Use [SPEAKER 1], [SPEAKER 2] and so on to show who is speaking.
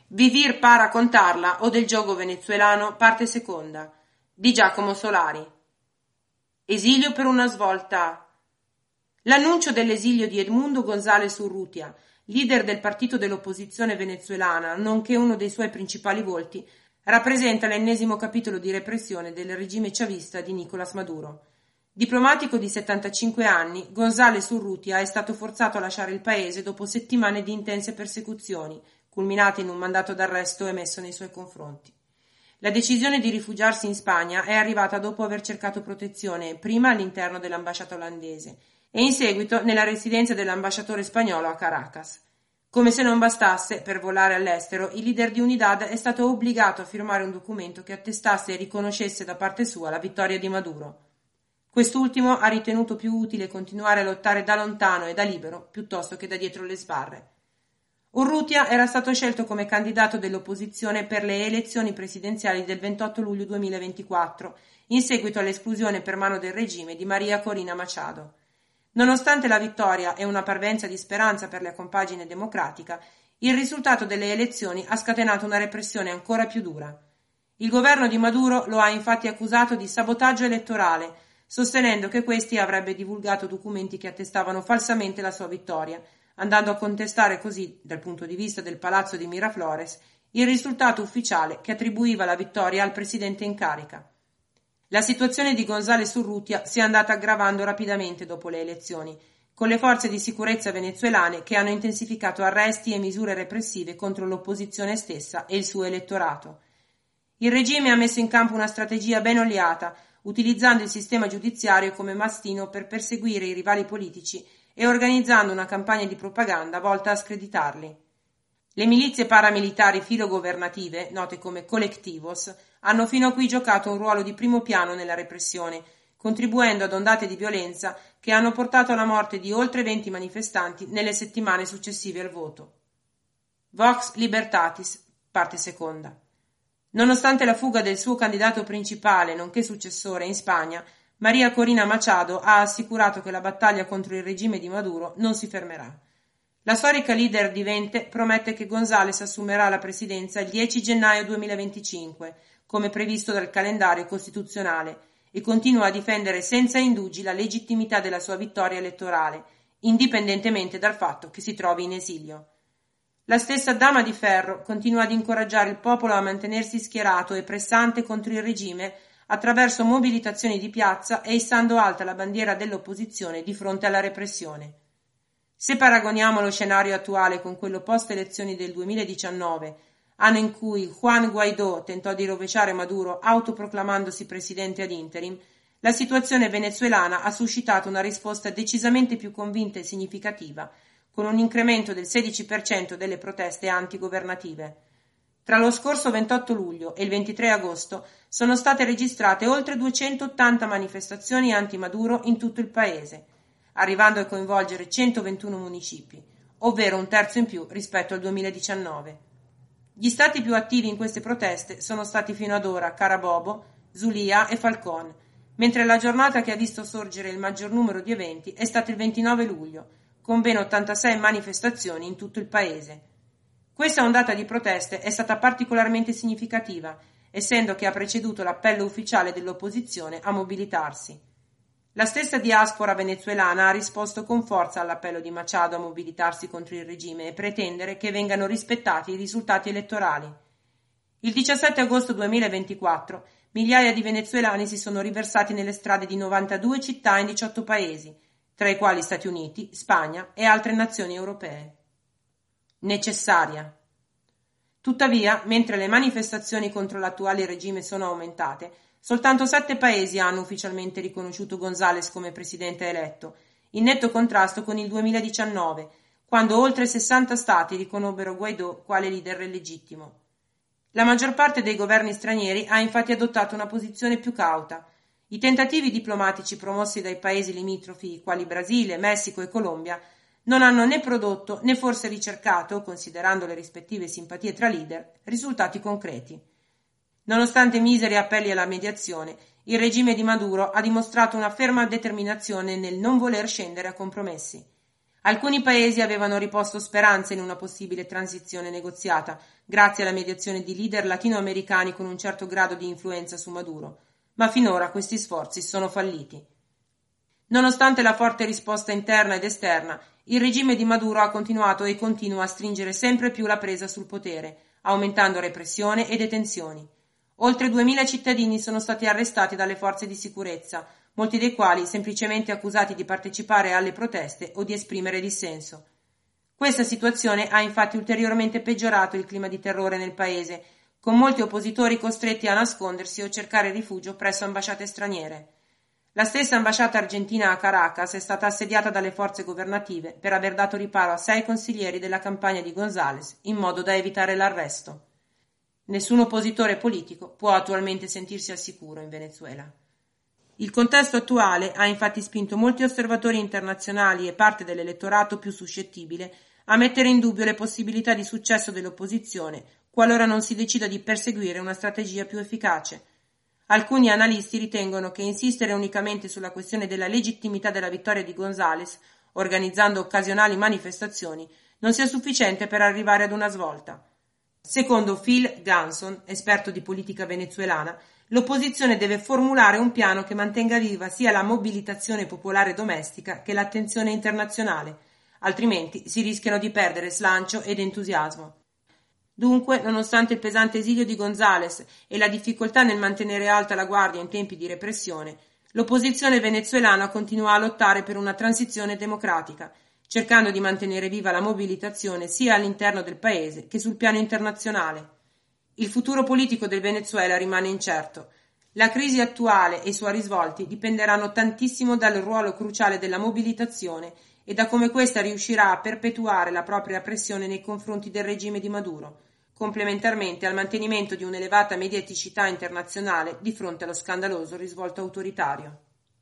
[SPEAKER 1] Vivir para contarla o del gioco venezuelano, parte seconda, di Giacomo Solari. Esilio per una svolta. L'annuncio dell'esilio di Edmundo González Urrutia, leader del partito dell'opposizione venezuelana, nonché uno dei suoi principali volti, rappresenta l'ennesimo capitolo di repressione del regime chavista di Nicolás Maduro. Diplomatico di 75 anni, González Urrutia è stato forzato a lasciare il paese dopo settimane di intense persecuzioni, culminate in un mandato d'arresto emesso nei suoi confronti. La decisione di rifugiarsi in Spagna è arrivata dopo aver cercato protezione prima all'interno dell'ambasciata olandese e in seguito nella residenza dell'ambasciatore spagnolo a Caracas. Come se non bastasse, per volare all'estero, il leader di Unidad è stato obbligato a firmare un documento che attestasse e riconoscesse da parte sua la vittoria di Maduro. Quest'ultimo ha ritenuto più utile continuare a lottare da lontano e da libero piuttosto che da dietro le sbarre. Urrutia era stato scelto come candidato dell'opposizione per le elezioni presidenziali del 28 luglio 2024, in seguito all'esclusione per mano del regime di María Corina Machado. Nonostante la vittoria e una parvenza di speranza per la compagine democratica, il risultato delle elezioni ha scatenato una repressione ancora più dura. Il governo di Maduro lo ha infatti accusato di sabotaggio elettorale, sostenendo che questi avrebbe divulgato documenti che attestavano falsamente la sua vittoria, andando a contestare così, dal punto di vista del palazzo di Miraflores, il risultato ufficiale che attribuiva la vittoria al presidente in carica. La situazione di González Urrutia si è andata aggravando rapidamente dopo le elezioni, con le forze di sicurezza venezuelane che hanno intensificato arresti e misure repressive contro l'opposizione stessa e il suo elettorato. Il regime ha messo in campo una strategia ben oliata, utilizzando il sistema giudiziario come mastino per perseguire i rivali politici e organizzando una campagna di propaganda volta a screditarli. Le milizie paramilitari filogovernative, note come colectivos, hanno fino a qui giocato un ruolo di primo piano nella repressione, contribuendo ad ondate di violenza che hanno portato alla morte di oltre 20 manifestanti nelle settimane successive al voto. Vox Libertatis, parte seconda. Nonostante la fuga del suo candidato principale, nonché successore, in Spagna, María Corina Machado ha assicurato che la battaglia contro il regime di Maduro non si fermerà. La storica leader di Vente promette che González assumerà la presidenza il 10 gennaio 2025, come previsto dal calendario costituzionale, e continua a difendere senza indugi la legittimità della sua vittoria elettorale, indipendentemente dal fatto che si trovi in esilio. La stessa Dama di Ferro continua ad incoraggiare il popolo a mantenersi schierato e pressante contro il regime attraverso mobilitazioni di piazza e issando alta la bandiera dell'opposizione di fronte alla repressione. Se paragoniamo lo scenario attuale con quello post-elezioni del 2019, anno in cui Juan Guaidó tentò di rovesciare Maduro autoproclamandosi presidente ad interim, la situazione venezuelana ha suscitato una risposta decisamente più convinta e significativa, con un incremento del 16% delle proteste antigovernative. Tra lo scorso 28 luglio e il 23 agosto sono state registrate oltre 280 manifestazioni anti-Maduro in tutto il paese, arrivando a coinvolgere 121 municipi, ovvero un terzo in più rispetto al 2019. Gli stati più attivi in queste proteste sono stati fino ad ora Carabobo, Zulia e Falcón, mentre la giornata che ha visto sorgere il maggior numero di eventi è stato il 29 luglio, con ben 86 manifestazioni in tutto il paese. Questa ondata di proteste è stata particolarmente significativa, essendo che ha preceduto l'appello ufficiale dell'opposizione a mobilitarsi. La stessa diaspora venezuelana ha risposto con forza all'appello di Machado a mobilitarsi contro il regime e pretendere che vengano rispettati i risultati elettorali. Il 17 agosto 2024 migliaia di venezuelani si sono riversati nelle strade di 92 città in 18 paesi, tra i quali Stati Uniti, Spagna e altre nazioni europee. Necessaria. Tuttavia, mentre le manifestazioni contro l'attuale regime sono aumentate, soltanto 7 paesi hanno ufficialmente riconosciuto González come presidente eletto, in netto contrasto con il 2019, quando oltre 60 stati riconobbero Guaidó quale leader legittimo. La maggior parte dei governi stranieri ha infatti adottato una posizione più cauta. I tentativi diplomatici promossi dai paesi limitrofi, quali Brasile, Messico e Colombia, non hanno né prodotto né forse ricercato, considerando le rispettive simpatie tra leader, risultati concreti. Nonostante miseri appelli alla mediazione, il regime di Maduro ha dimostrato una ferma determinazione nel non voler scendere a compromessi. Alcuni paesi avevano riposto speranze in una possibile transizione negoziata, grazie alla mediazione di leader latinoamericani con un certo grado di influenza su Maduro, ma finora questi sforzi sono falliti. Nonostante la forte risposta interna ed esterna, il regime di Maduro ha continuato e continua a stringere sempre più la presa sul potere, aumentando repressione e detenzioni. Oltre 2000 cittadini sono stati arrestati dalle forze di sicurezza, molti dei quali semplicemente accusati di partecipare alle proteste o di esprimere dissenso. Questa situazione ha infatti ulteriormente peggiorato il clima di terrore nel paese, con molti oppositori costretti a nascondersi o cercare rifugio presso ambasciate straniere. La stessa ambasciata argentina a Caracas è stata assediata dalle forze governative per aver dato riparo a 6 consiglieri della campagna di González in modo da evitare l'arresto. Nessun oppositore politico può attualmente sentirsi al sicuro in Venezuela. Il contesto attuale ha infatti spinto molti osservatori internazionali e parte dell'elettorato più suscettibile a mettere in dubbio le possibilità di successo dell'opposizione qualora non si decida di perseguire una strategia più efficace. Alcuni analisti ritengono che insistere unicamente sulla questione della legittimità della vittoria di González, organizzando occasionali manifestazioni, non sia sufficiente per arrivare ad una svolta. Secondo Phil Ganson, esperto di politica venezuelana, l'opposizione deve formulare un piano che mantenga viva sia la mobilitazione popolare domestica che l'attenzione internazionale, altrimenti si rischiano di perdere slancio ed entusiasmo. Dunque, nonostante il pesante esilio di González e la difficoltà nel mantenere alta la guardia in tempi di repressione, l'opposizione venezuelana continua a lottare per una transizione democratica, cercando di mantenere viva la mobilitazione sia all'interno del paese che sul piano internazionale. Il futuro politico del Venezuela rimane incerto. La crisi attuale e i suoi risvolti dipenderanno tantissimo dal ruolo cruciale della mobilitazione e da come questa riuscirà a perpetuare la propria pressione nei confronti del regime di Maduro, complementarmente al mantenimento di un'elevata mediaticità internazionale di fronte allo scandaloso risvolto autoritario.